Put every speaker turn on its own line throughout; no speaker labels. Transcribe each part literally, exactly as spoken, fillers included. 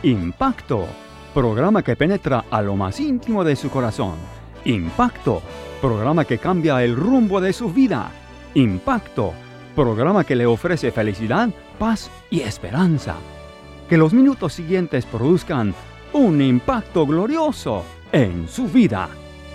Impacto, programa que penetra a lo más íntimo de su corazón. Impacto, programa que cambia el rumbo de su vida. Impacto, programa que le ofrece felicidad, paz y esperanza. Que los minutos siguientes produzcan un impacto glorioso en su vida.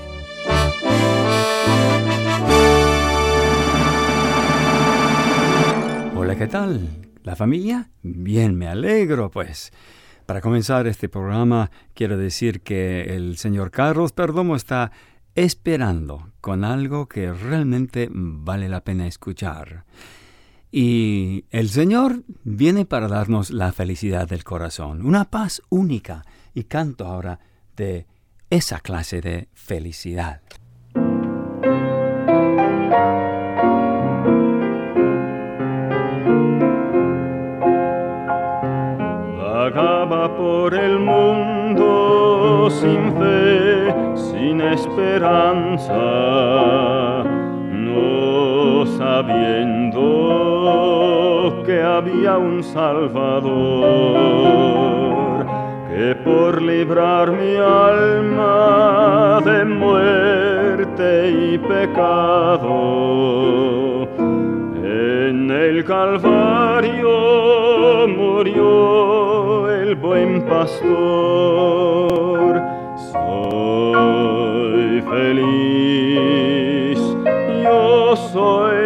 Hola, ¿qué tal? ¿La familia? Bien, me alegro, pues. Para comenzar este programa, quiero decir que el señor Carlos Perdomo está esperando con algo que realmente vale la pena escuchar. Y el Señor viene para darnos la felicidad del corazón, una paz única. Y canto ahora de esa clase de felicidad.
Vagaba por el mundo sin fe, sin esperanza, no sabiendo que había un Salvador, que por librar mi alma de muerte y pecado, en el Calvario murió el buen pastor. Soy feliz, yo soy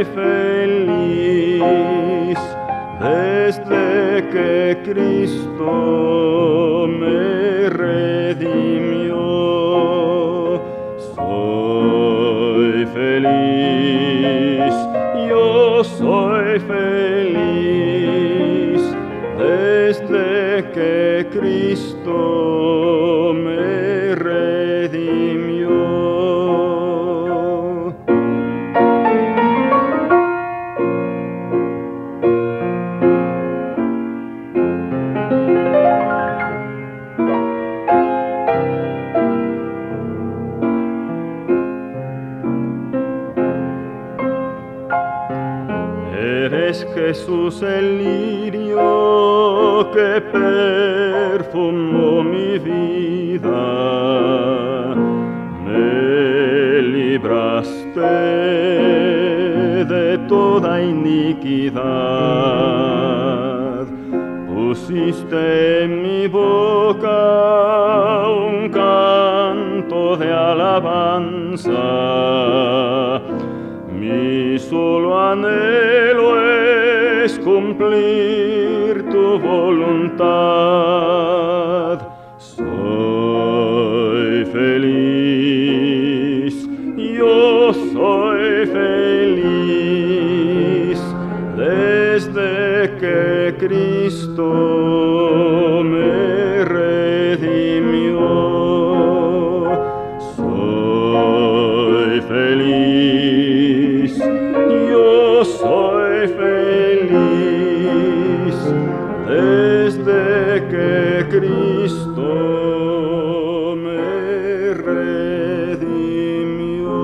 feliz, desde que Cristo me redimió. Soy feliz, yo soy feliz, desde que Cristo me redimió. Eres Jesús el lirio que perfumó mi vida, me libraste de toda iniquidad, pusiste en mi boca un canto de alabanza. Mi solo anhelo es cumplir tu voluntad. Soy feliz, yo soy feliz, desde que Cristo me redimió. Soy feliz, yo soy feliz, desde que Cristo me redimió.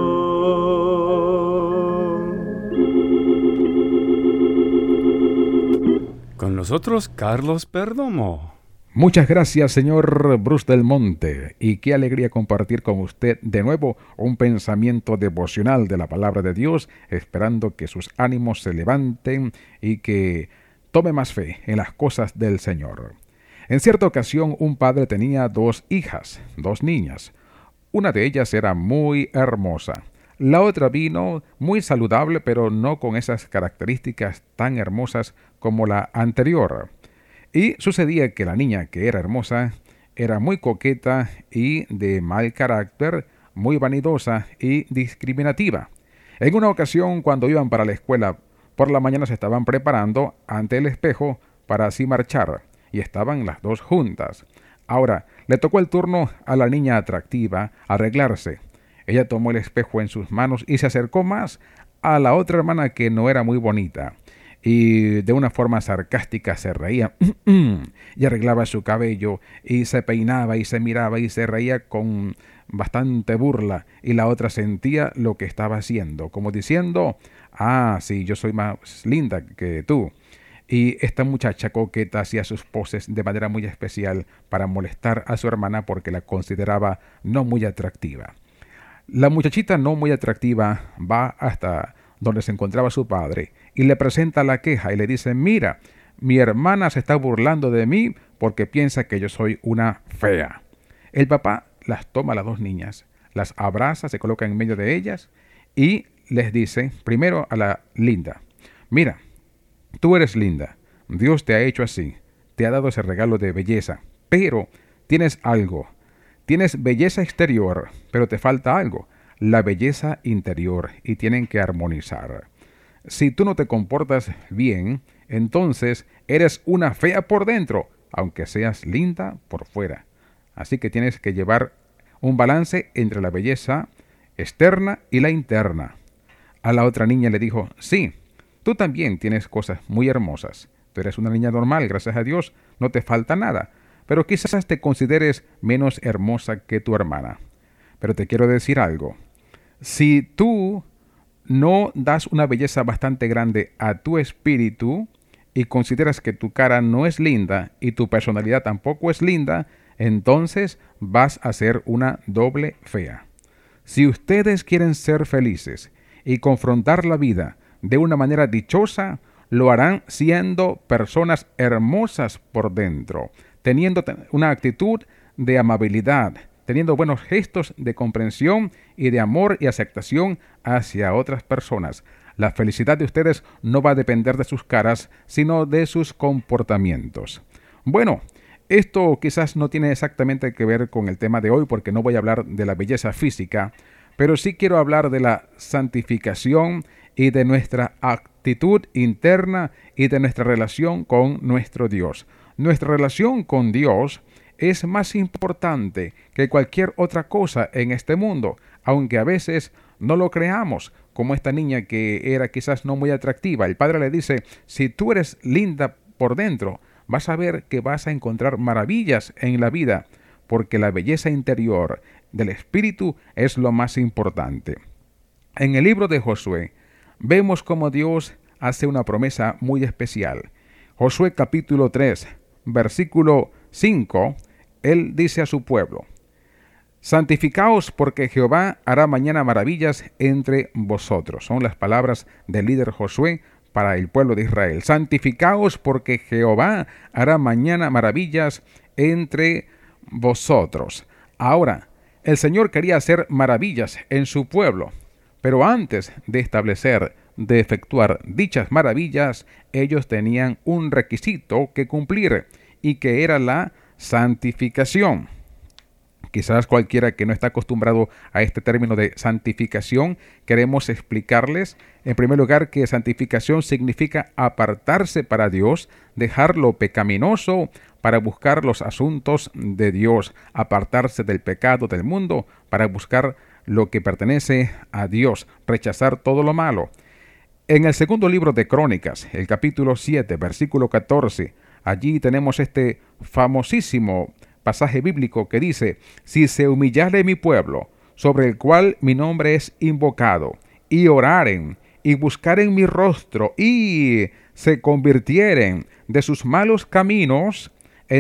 Con nosotros, Carlos Perdomo.
Muchas gracias, señor Bruce Del Monte, y qué alegría compartir con usted de nuevo un pensamiento devocional de la palabra de Dios, esperando que sus ánimos se levanten y que tome más fe en las cosas del Señor. En cierta ocasión, un padre tenía dos hijas, dos niñas. Una de ellas era muy hermosa. La otra vino muy saludable, pero no con esas características tan hermosas como la anterior. Y sucedía que la niña, que era hermosa, era muy coqueta y de mal carácter, muy vanidosa y discriminativa. En una ocasión, cuando iban para la escuela, por la mañana se estaban preparando ante el espejo para así marchar, y estaban las dos juntas. Ahora, le tocó el turno a la niña atractiva arreglarse. Ella tomó el espejo en sus manos y se acercó más a la otra hermana, que no era muy bonita, y de una forma sarcástica se reía y arreglaba su cabello y se peinaba y se miraba y se reía con bastante burla, y la otra sentía lo que estaba haciendo, como diciendo: ah, sí, yo soy más linda que tú. Y esta muchacha coqueta hacía sus poses de manera muy especial para molestar a su hermana porque la consideraba no muy atractiva. La muchachita no muy atractiva va hasta donde se encontraba su padre y le presenta la queja y le dice: mira, mi hermana se está burlando de mí porque piensa que yo soy una fea. El papá las toma a las dos niñas, las abraza, se coloca en medio de ellas y les dice, primero a la linda: mira, tú eres linda, Dios te ha hecho así, te ha dado ese regalo de belleza, pero tienes algo, tienes belleza exterior, pero te falta algo, la belleza interior, y tienen que armonizar. Si tú no te comportas bien, entonces eres una fea por dentro, aunque seas linda por fuera. Así que tienes que llevar un balance entre la belleza externa y la interna. A la otra niña le dijo: sí, tú también tienes cosas muy hermosas. Tú eres una niña normal, gracias a Dios, no te falta nada, pero quizás te consideres menos hermosa que tu hermana. Pero te quiero decir algo. Si tú no das una belleza bastante grande a tu espíritu y consideras que tu cara no es linda y tu personalidad tampoco es linda, entonces vas a ser una doble fea. Si ustedes quieren ser felices y confrontar la vida de una manera dichosa, lo harán siendo personas hermosas por dentro, teniendo una actitud de amabilidad, teniendo buenos gestos de comprensión y de amor y aceptación hacia otras personas. La felicidad de ustedes no va a depender de sus caras, sino de sus comportamientos. Bueno, esto quizás no tiene exactamente que ver con el tema de hoy, porque no voy a hablar de la belleza física, pero sí quiero hablar de la santificación y de nuestra actitud interna y de nuestra relación con nuestro Dios. Nuestra relación con Dios es más importante que cualquier otra cosa en este mundo, aunque a veces no lo creamos, como esta niña que era quizás no muy atractiva. El padre le dice: si tú eres linda por dentro, vas a ver que vas a encontrar maravillas en la vida, porque la belleza interior del espíritu es lo más importante. En el libro de Josué vemos cómo Dios hace una promesa muy especial. Josué capítulo tres, versículo cinco, él dice a su pueblo: santificaos, porque Jehová hará mañana maravillas entre vosotros. Son las palabras del líder Josué para el pueblo de Israel. Santificaos, porque Jehová hará mañana maravillas entre vosotros. Ahora, el Señor quería hacer maravillas en su pueblo, pero antes de establecer, de efectuar dichas maravillas, ellos tenían un requisito que cumplir, y que era la santificación. Quizás cualquiera que no está acostumbrado a este término de santificación, queremos explicarles, en primer lugar, que santificación significa apartarse para Dios, dejar lo pecaminoso para buscar los asuntos de Dios, apartarse del pecado del mundo para buscar lo que pertenece a Dios, rechazar todo lo malo. En el segundo libro de Crónicas, el capítulo siete, versículo catorce, allí tenemos este famosísimo pasaje bíblico que dice: si se humillare mi pueblo, sobre el cual mi nombre es invocado, y oraren, y buscaren mi rostro, y se convirtieren de sus malos caminos,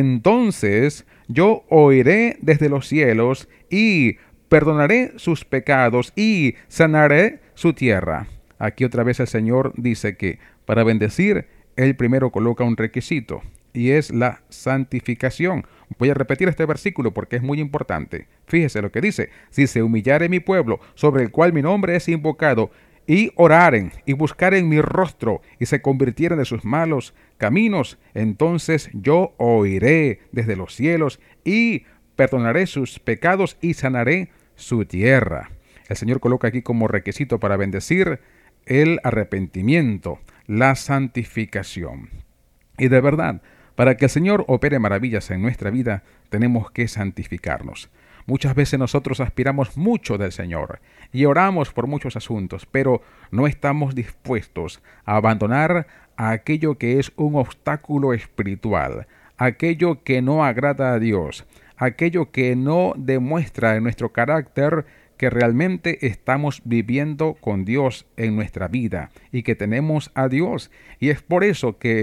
entonces yo oiré desde los cielos, y perdonaré sus pecados, y sanaré su tierra. Aquí otra vez el Señor dice que para bendecir, Él primero coloca un requisito, y es la santificación. Voy a repetir este versículo porque es muy importante. Fíjese lo que dice: si se humillare mi pueblo, sobre el cual mi nombre es invocado, y oraren, y buscaren mi rostro, y se convirtieren de sus malos caminos, entonces yo oiré desde los cielos, y perdonaré sus pecados, y sanaré su tierra. El Señor coloca aquí como requisito para bendecir el arrepentimiento, la santificación. Y de verdad, para que el Señor opere maravillas en nuestra vida, tenemos que santificarnos. Muchas veces nosotros aspiramos mucho del Señor y oramos por muchos asuntos, pero no estamos dispuestos a abandonar a aquello que es un obstáculo espiritual, aquello que no agrada a Dios, aquello que no demuestra en nuestro carácter que realmente estamos viviendo con Dios en nuestra vida y que tenemos a Dios. Y es por eso que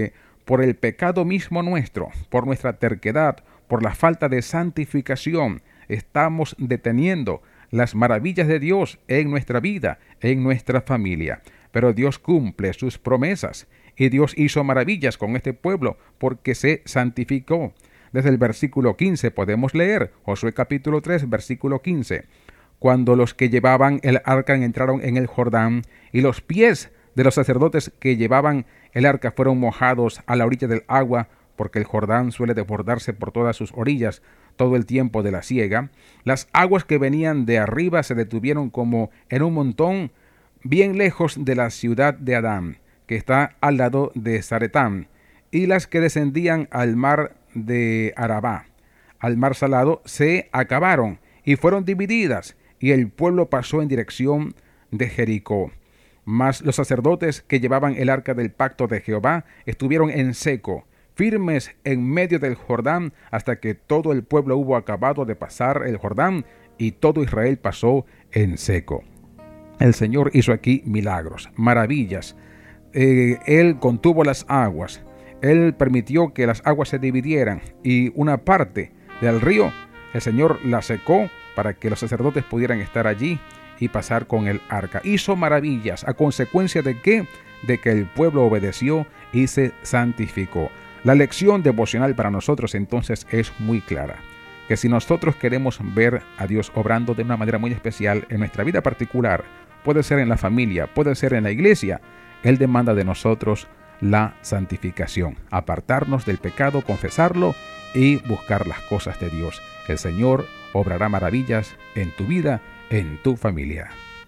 por el pecado mismo nuestro, por nuestra terquedad, por la falta de santificación, estamos deteniendo las maravillas de Dios en nuestra vida, en nuestra familia. Pero Dios cumple sus promesas y Dios hizo maravillas con este pueblo porque se santificó. Desde el versículo quince podemos leer, Josué capítulo tres, versículo quince. Cuando los que llevaban el arca entraron en el Jordán y los pies de los sacerdotes que llevaban el arca fueron mojados a la orilla del agua, porque el Jordán suele desbordarse por todas sus orillas todo el tiempo de la siega, las aguas que venían de arriba se detuvieron como en un montón bien lejos de la ciudad de Adán, que está al lado de Zaretán, y las que descendían al mar de Arabá, al mar salado, se acabaron y fueron divididas, y el pueblo pasó en dirección de Jericó. Mas los sacerdotes que llevaban el arca del pacto de Jehová estuvieron en seco, firmes en medio del Jordán, hasta que todo el pueblo hubo acabado de pasar el Jordán, y todo Israel pasó en seco. El Señor hizo aquí milagros, maravillas. Eh, él contuvo las aguas. Él permitió que las aguas se dividieran, y una parte del río el Señor la secó para que los sacerdotes pudieran estar allí y pasar con el arca. Hizo maravillas. ¿A consecuencia de qué? De que el pueblo obedeció y se santificó. La lección devocional para nosotros entonces es muy clara, que si nosotros queremos ver a Dios obrando de una manera muy especial en nuestra vida particular, puede ser en la familia, puede ser en la iglesia, Él demanda de nosotros la santificación, apartarnos del pecado, confesarlo y buscar las cosas de Dios. El Señor obrará maravillas en tu vida, en tu familia.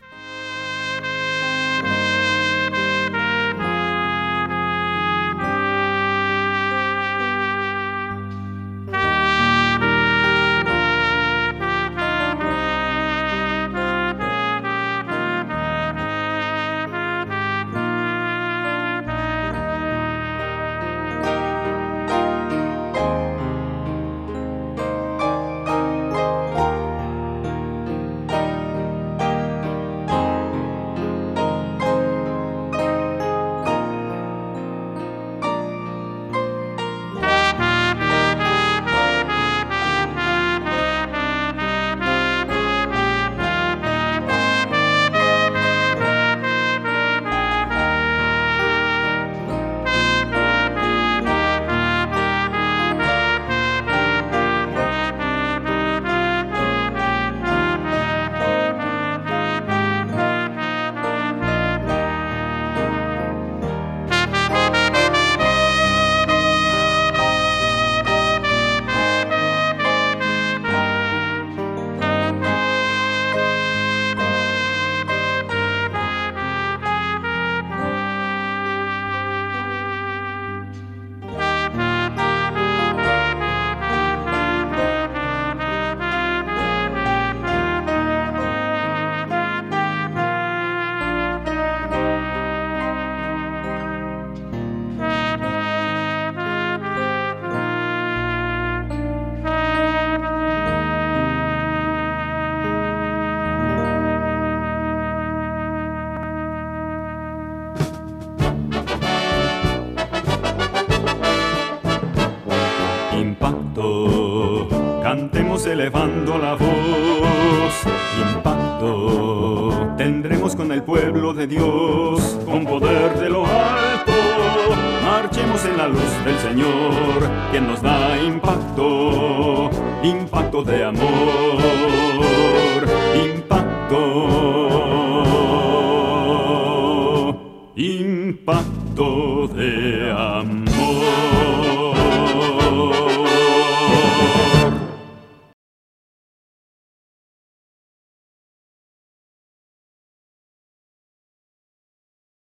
Cantemos elevando la voz, impacto tendremos con el pueblo de Dios, con poder de lo alto, marchemos en la luz del Señor, quien nos da impacto, impacto de amor, impacto, impacto de amor.